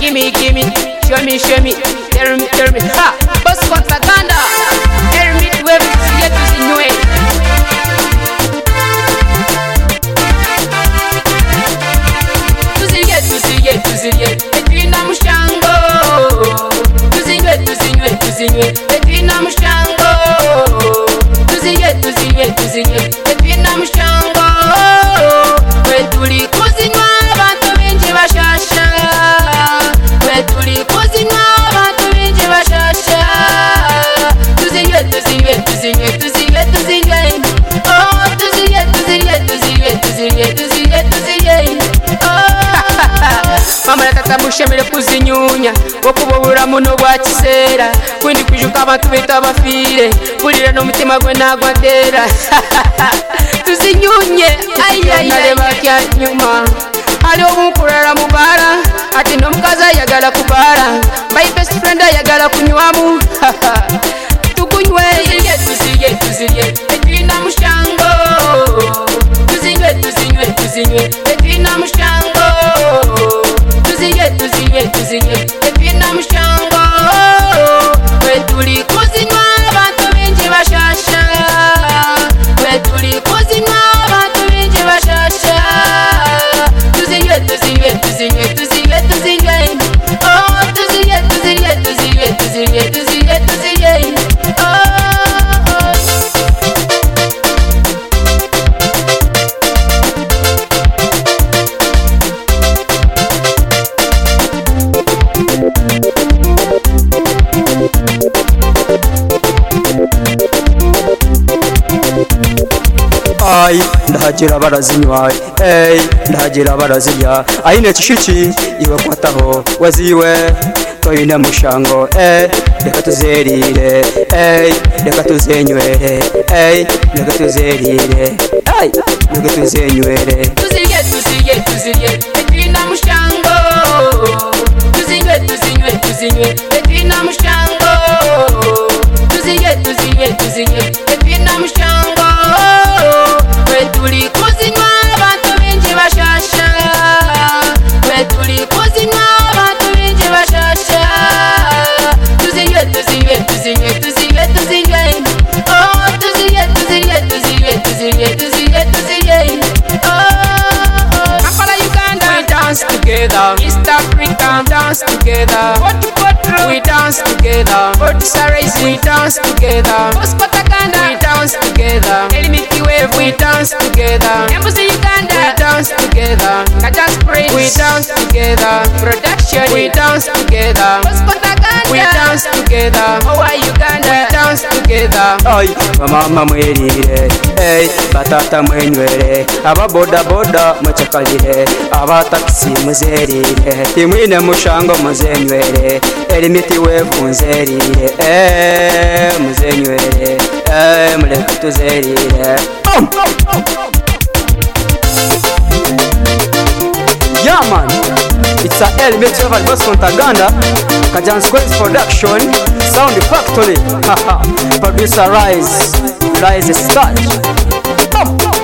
gimme, show me, tell me, ha, boss Kontaganda, tell me to where tusiye tuzinywe. Tuziye, etwina mushango. Tuzinywe, etwina mushango. Tuziye, etwina mushango. Wetuli kuzinywa abantu benji bashasha. Wetuli kuzinywa abantu benji bashasha. Tuziye. Oh, tuziye. Mama natata mushemere kuzinyunya okubobura muno bwa kisera kwindi kwijuka abantu bita bafire burira no mutima gwe nagwadera tuzinyunye nareba kya nyuma ali obukurara mubara ati no mukaza yagala kubara my best friend yagala kunywamu tukunywe tuziye etwina mushango tuzinywe etwina mushango tuziye etwina mushango wetuli kuzinywa abantu benji bashasha wetuli kuzinywa abantu benji bashasha tuziye oh tuziye oh. Ai ndahagira barazinywa ndahagira barazirya aine kishiki iwe kwataho waziwe toyine mushango reka tuzerire reka tuzenywere reka tuzerire reka tuzenywere tuziye etwina mushango tuzinywe etwina mushango tuziye etwina mushango wetuli kuzinywa abantu benji bashasha wetuli kuzinywa abantu benji bashasha tuziye oh tuziye oh. Kampala Uganda we dance together, East Africa dance together, we dance together, Port Sarais we dance together, Boss Kontaganda we dance together, Elmiki Wave we dance together, Embassy Uganda we dance together, Kajas Praise we dance together, Production we dance together, Boss Kontaganda we dance together, Owa Uganda we dance together. Ai mama mwerire batata mwenywere aba boda muchakalire aba taxi muzerire timwine mushango muzenywere elimiti wevunzerire muzenywere muleke tuzerire yeah man, it's a element of Boss Kontaganda, Kajan Squares Production, Sound Factory, producer Rise Starch.